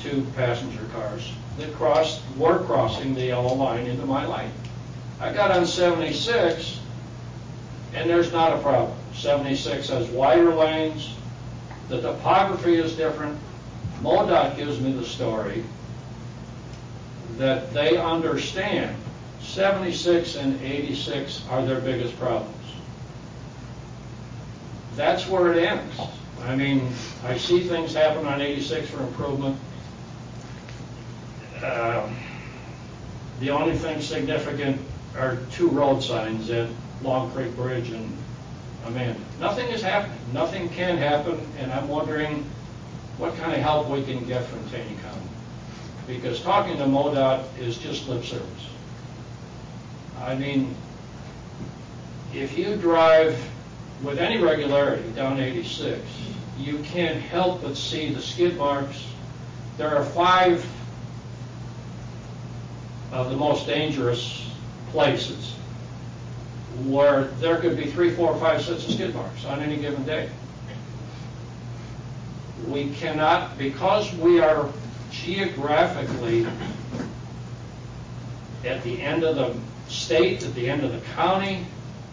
two passenger cars that were crossing the yellow line into my lane. I got on 76, and there's not a problem. 76 has wider lanes. The topography is different. MoDOT gives me the story that they understand 76 and 86 are their biggest problems. That's where it ends. I mean, I see things happen on 86 for improvement. The only thing significant are two road signs at Long Creek Bridge and Amanda. Nothing is happening. Nothing can happen, and I'm wondering what kind of help we can get from Taney County. Because talking to MoDOT is just lip service. I mean, if you drive with any regularity down 86, you can't help but see the skid marks. There are 5 of the most dangerous places where there could be 3, 4, 5 sets of skid marks on any given day. We cannot, because we are geographically at the end of the state, at the end of the county.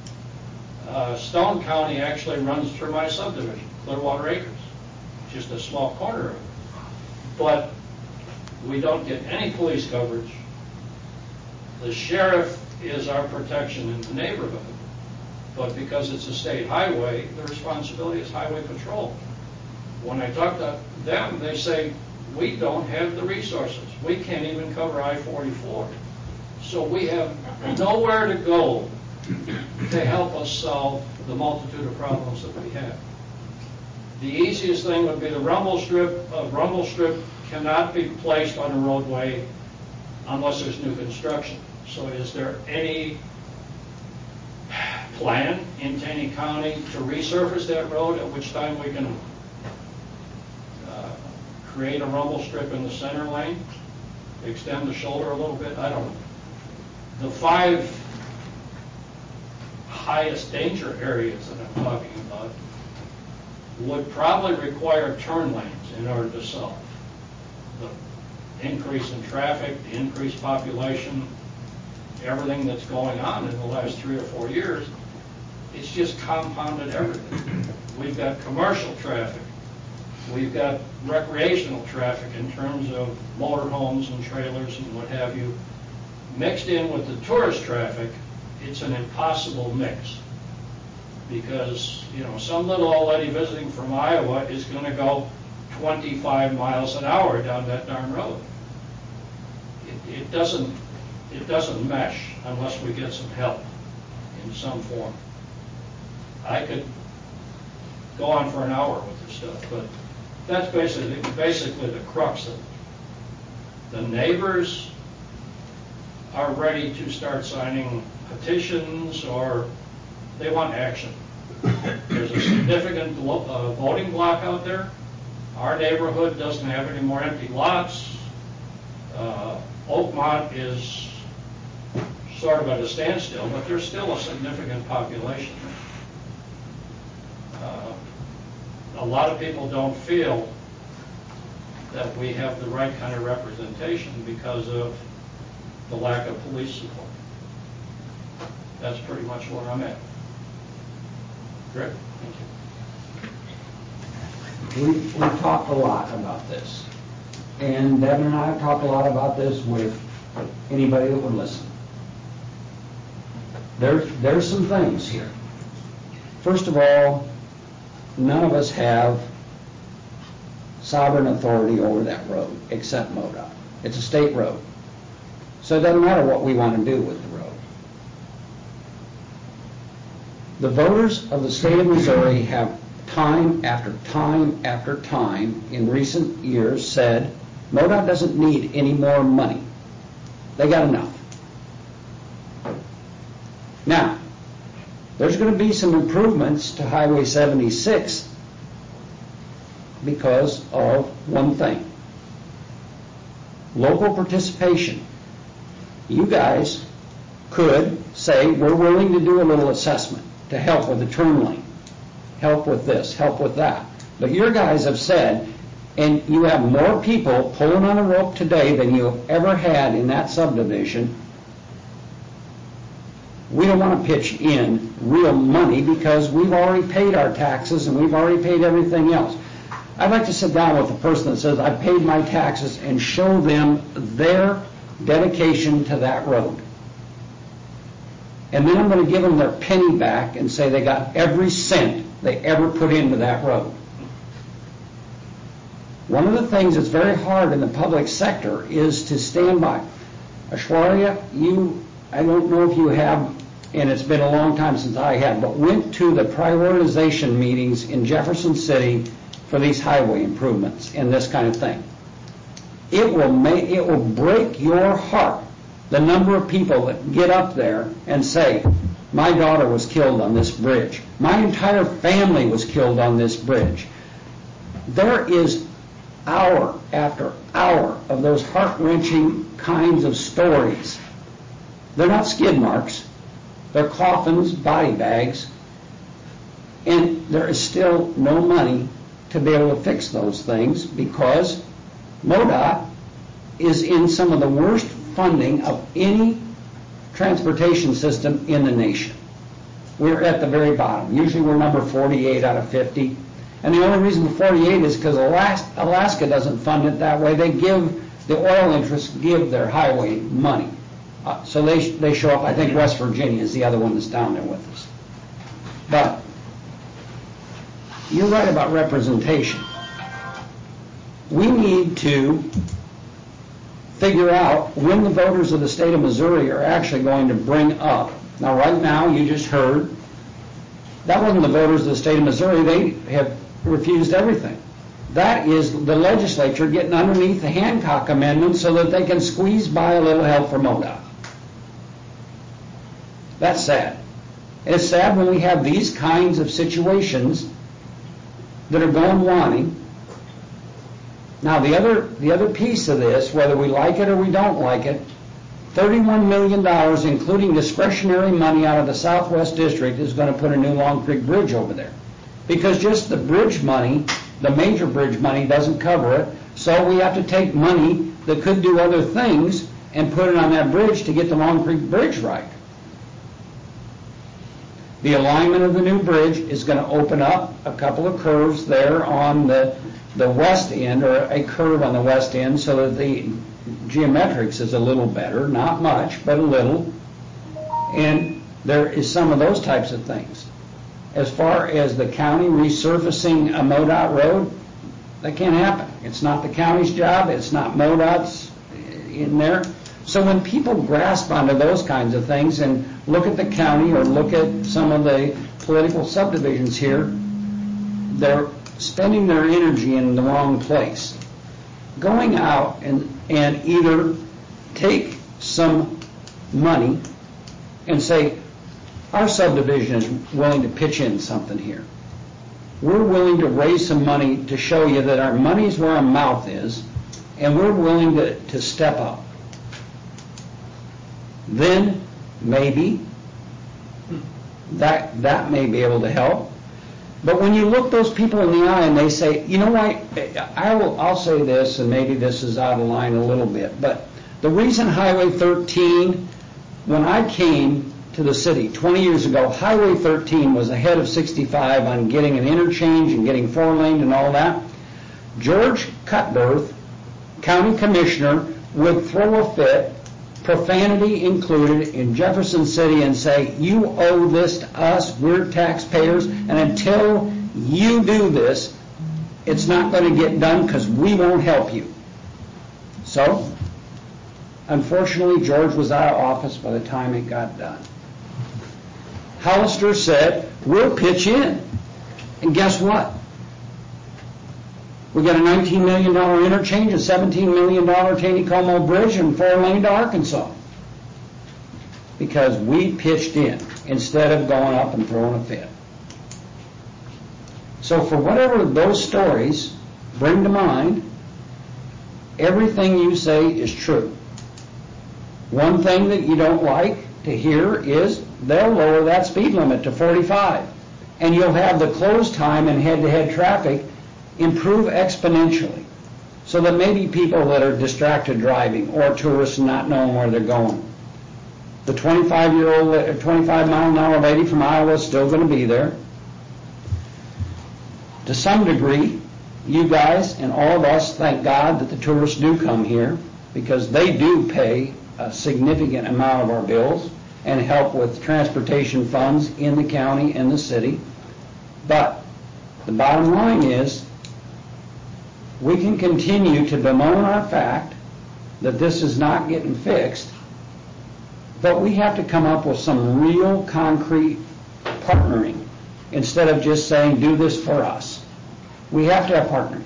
Stone County actually runs through my subdivision, Clearwater Acres, just a small corner of it. But we don't get any police coverage. The sheriff is our protection in the neighborhood, but because it's a state highway, the responsibility is highway patrol. When I talk to them, they say, we don't have the resources. We can't even cover I-44. So we have nowhere to go to help us solve the multitude of problems that we have. The easiest thing would be the rumble strip. A rumble strip cannot be placed on a roadway unless there's new construction. So is there any plan in Taney County to resurface that road, at which time we can create a rumble strip in the center lane, extend the shoulder a little bit? I don't know. The 5 highest danger areas that I'm talking about would probably require turn lanes in order to solve. The increase in traffic, the increased population, everything that's going on in the last 3 or 4 years, it's just compounded everything. We've got commercial traffic. We've got recreational traffic in terms of motorhomes and trailers and what have you. Mixed in with the tourist traffic, it's an impossible mix. Because, you know, some little old lady visiting from Iowa is going to go 25 miles an hour down that darn road. It doesn't mesh unless we get some help in some form. I could go on for an hour with this stuff, but that's basically the crux of it. The neighbors are ready to start signing petitions, or they want action. There's a significant voting block out there. Our neighborhood doesn't have any more empty lots. Oakmont is sort of at a standstill, but there's still a significant population. A lot of people don't feel that we have the right kind of representation because of the lack of police support. That's pretty much where I'm at. Greg, thank you. We've talked a lot about this, and Devin and I have talked a lot about this with anybody that would listen. There's some things here. First of all, none of us have sovereign authority over that road except MoDOT. It's a state road. So it doesn't matter what we want to do with the road. The voters of the state of Missouri have time after time after time in recent years said MoDOT doesn't need any more money. They got enough. Now, there's going to be some improvements to Highway 76 because of one thing: local participation. You guys could say, we're willing to do a little assessment to help with the turn lane, help with this, help with that. But your guys have said, and you have more people pulling on a rope today than you have ever had in that subdivision, we don't want to pitch in real money because we've already paid our taxes and we've already paid everything else. I'd like to sit down with a person that says, I paid my taxes, and show them their dedication to that road. And then I'm going to give them their penny back and say they got every cent they ever put into that road. One of the things that's very hard in the public sector is to stand by. Aishwarya, I don't know if you have, and it's been a long time since I have, but went to the prioritization meetings in Jefferson City for these highway improvements and this kind of thing. It will break your heart, the number of people that get up there and say, my daughter was killed on this bridge. My entire family was killed on this bridge. There is hour after hour of those heart-wrenching kinds of stories. They're not skid marks. They're coffins, body bags, and there is still no money to be able to fix those things because MoDOT is in some of the worst funding of any transportation system in the nation. We're at the very bottom. Usually we're number 48 out of 50. And the only reason we're 48 is because Alaska doesn't fund it that way. They give, the oil interests give their highway money. So they show up. I think West Virginia is the other one that's down there with us. But you're right about representation. We need to figure out when the voters of the state of Missouri are actually going to bring up. Now, right now, you just heard, that wasn't the voters of the state of Missouri. They have refused everything. That is the legislature getting underneath the Hancock Amendment so that they can squeeze by a little help from MoDOT. That's sad. It's sad when we have these kinds of situations that are going wanting. Now, the other piece of this, whether we like it or we don't like it, $31 million, including discretionary money out of the Southwest District, is going to put a new Long Creek Bridge over there. Because just the bridge money, the major bridge money, doesn't cover it, so we have to take money that could do other things and put it on that bridge to get the Long Creek Bridge right. The alignment of the new bridge is going to open up a couple of curves there on the west end, or a curve on the west end, so that the geometrics is a little better, not much, but a little. And there is some of those types of things. As far as the county resurfacing a MoDOT road, that can't happen. It's not the county's job. It's not MoDOT's in there. So when people grasp onto those kinds of things and look at the county or look at some of the political subdivisions here, they're spending their energy in the wrong place. Going out and either take some money and say, our subdivision is willing to pitch in something here. We're willing to raise some money to show you that our money's where our mouth is, and we're willing to step up. Then maybe that may be able to help. But when you look those people in the eye and they say, you know what, I'll say this, and maybe this is out of line a little bit, but the reason Highway 13, when I came to the city 20 years ago, Highway 13 was ahead of 65 on getting an interchange and getting 4-lane and all that. George Cutbirth, county commissioner, would throw a fit, profanity included, in Jefferson City and say, you owe this to us, we're taxpayers, and until you do this, it's not going to get done because we won't help you. So, unfortunately, George was out of office by the time it got done. Hollister said, we'll pitch in. And guess what? We got a $19 million interchange, a $17 million Taneycomo Bridge, and 4-lane to Arkansas. Because we pitched in instead of going up and throwing a fit. So for whatever those stories bring to mind, everything you say is true. One thing that you don't like to hear is they'll lower that speed limit to 45. And you'll have the close time and head-to-head traffic improve exponentially. so that maybe people that are distracted driving or tourists not knowing where they're going. The 25-mile-an-hour lady from Iowa is still going to be there. To some degree, you guys and all of us thank God that the tourists do come here, because they do pay a significant amount of our bills and help with transportation funds in the county and the city. But the bottom line is, we can continue to bemoan our fact that this is not getting fixed, but we have to come up with some real concrete partnering instead of just saying, do this for us. We have to have partnering.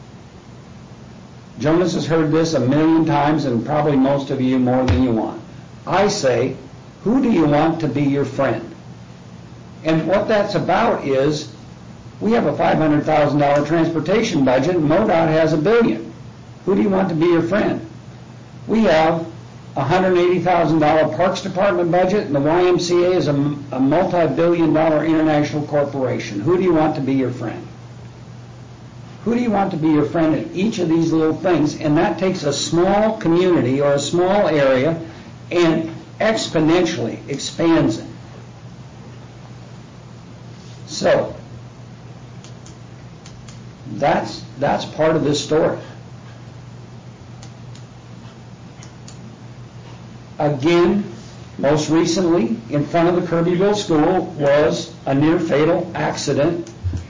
Jonas has heard this a million times, and probably most of you more than you want. I say, who do you want to be your friend? And what that's about is, we have a $500,000 transportation budget, and MoDOT has $1 billion. Who do you want to be your friend? We have a $180,000 Parks Department budget, and the YMCA is a multi-billion-dollar international corporation. Who do you want to be your friend? Who do you want to be your friend in each of these little things? And that takes a small community or a small area and exponentially expands it. So, that's part of this story. Again, most recently, in front of the Kirbyville School was a near-fatal accident.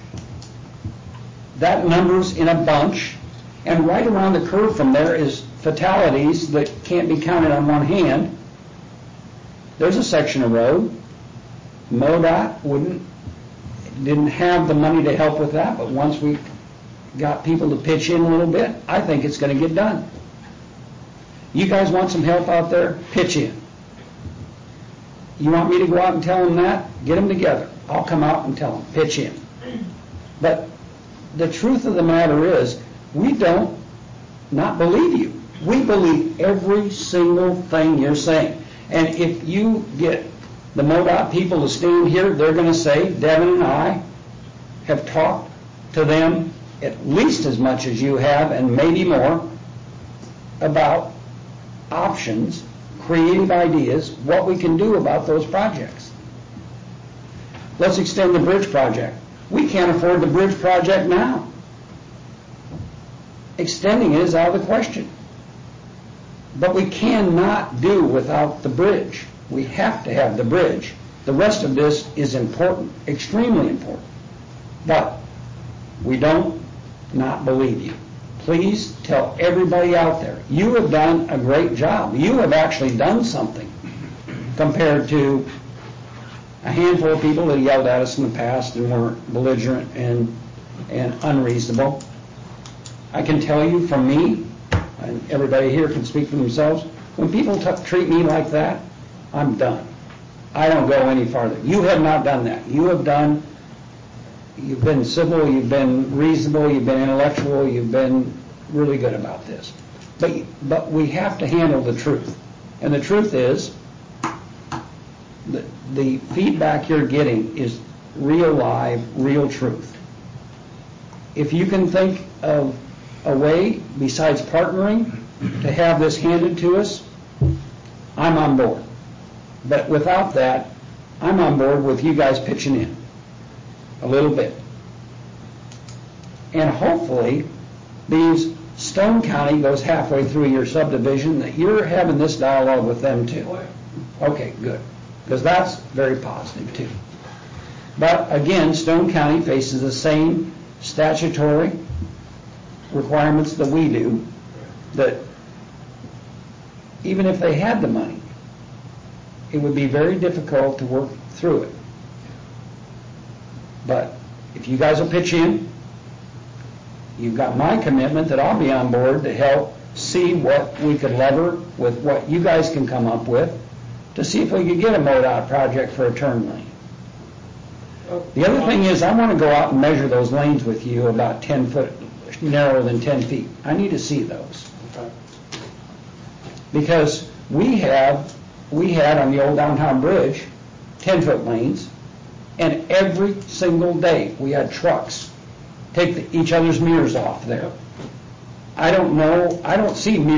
That number's in a bunch, and right around the curve from there is fatalities that can't be counted on one hand. There's a section of road. MoDOT didn't have the money to help with that, but once we got people to pitch in a little bit, I think it's going to get done. You guys want some help out there? Pitch in. You want me to go out and tell them that? Get them together. I'll come out and tell them, pitch in. But the truth of the matter is, we don't not believe you. We believe every single thing you're saying. And if you get the MoDOT people to stand here, they're going to say, Devin and I have talked to them at least as much as you have, and maybe more, about options, creative ideas, what we can do about those projects. Let's extend the bridge project. We can't afford the bridge project now. Extending it is out of the question. But we cannot do without the bridge. We have to have the bridge. The rest of this is important, extremely important. But we don't not believe you. Please tell everybody out there, you have done a great job. You have actually done something compared to a handful of people that yelled at us in the past and were belligerent and unreasonable. I can tell you from me, and everybody here can speak for themselves, when people treat me like that, I'm done. I don't go any farther. You have not done that. You've been civil, you've been reasonable, you've been intellectual, you've been really good about this. But we have to handle the truth. And the truth is, the feedback you're getting is real live, real truth. If you can think of a way besides partnering to have this handed to us, I'm on board. But without that, I'm on board with you guys pitching in a little bit. And hopefully, these Stone County goes halfway through your subdivision, that you're having this dialogue with them too. Okay, good. Because that's very positive too. But again, Stone County faces the same statutory requirements that we do, that even if they had the money, it would be very difficult to work through it. But if you guys will pitch in, you've got my commitment that I'll be on board to help see what we could lever with what you guys can come up with to see if we could get a MoDOT project for a turn lane. The other thing is, I want to go out and measure those lanes with you about 10 foot, narrower than 10 feet. I need to see those. Okay. Because we had on the old downtown bridge 10-foot lanes, and every single day we had trucks take each other's mirrors off there. I don't know, I don't see